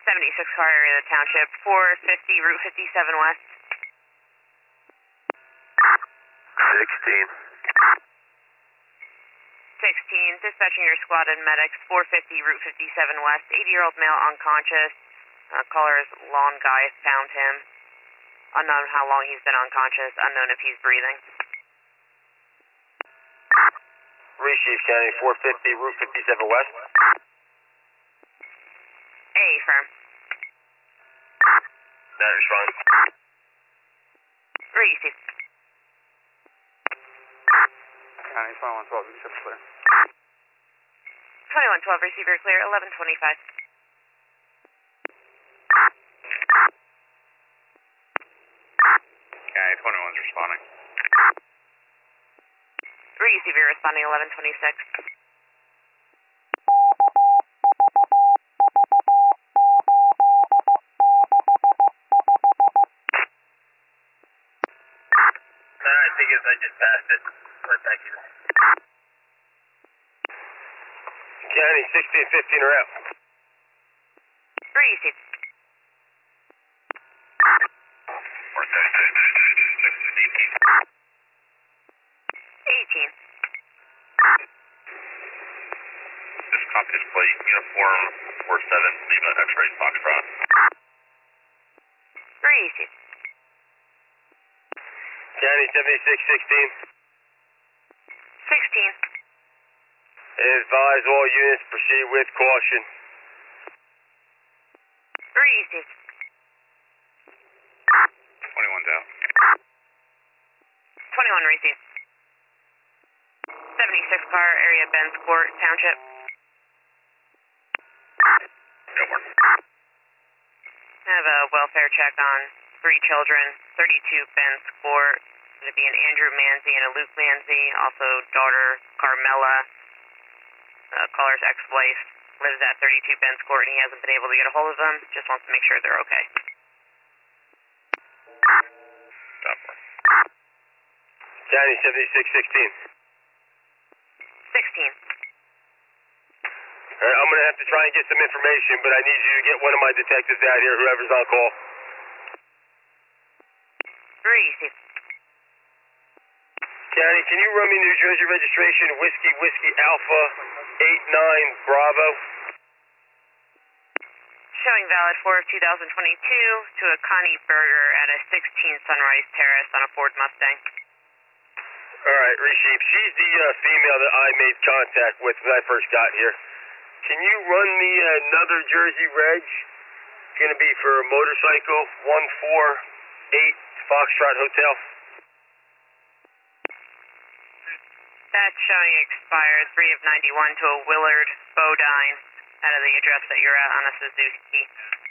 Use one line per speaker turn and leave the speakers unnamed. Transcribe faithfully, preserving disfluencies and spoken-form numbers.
seventy-six car area of the township, four fifty, Route fifty-seven West.
sixteen.
sixteen, dispatching your squad and medics, four fifty, Route fifty-seven West, eighty-year-old male unconscious. Uh, caller is Lawn Guy, found him. Unknown how long he's been unconscious, unknown if he's breathing.
Reshief County, four fifty, Route fifty-seven West.
A, firm.
That is fine.
Receive.
County twenty-one twelve, receive clear.
twenty-one twelve, receiver clear, eleven twenty-five.
County twenty-one's responding.
Receiver responding, eleven twenty-six.
No, I think it's, I just passed it. Right back here. County, sixteen fifteen are out.
Receive. eighteen.
This copy is plate uniform four seven, Lima X-ray Foxtrot.
Receive.
County, seventy-six sixteen.
sixteen.
Advise all units proceed with caution.
Receive.
twenty-one's out.
twenty-one, receive. seventy-six car area, Ben's Court, Township.
Go for it.
I have a welfare check on three children, thirty-two Ben's Court. It'd be an Andrew Manzi and a Luke Manzi, also daughter Carmela. Uh, caller's ex-wife lives at thirty-two Ben's Court and he hasn't been able to get a hold of them. Just wants to make sure they're okay.
Stop for it. County, seventy-six sixteen.
sixteen.
All right, I'm going to have to try and get some information, but I need you to get one of my detectives out here, whoever's on call.
Receive.
County, can you run me New Jersey registration, Whiskey Whiskey Alpha eight nine Bravo?
Showing valid for two thousand twenty-two to a Connie Berger at a sixteen Sunrise Terrace on a Ford Mustang.
All right, Resheep, she's the uh, female that I made contact with when I first got here. Can you run me another Jersey reg? It's going to be for a motorcycle, one four eight Foxtrot Hotel.
That's showing expired three of ninety-one to a Willard Bodine out of the address that you're at on a Suzuki.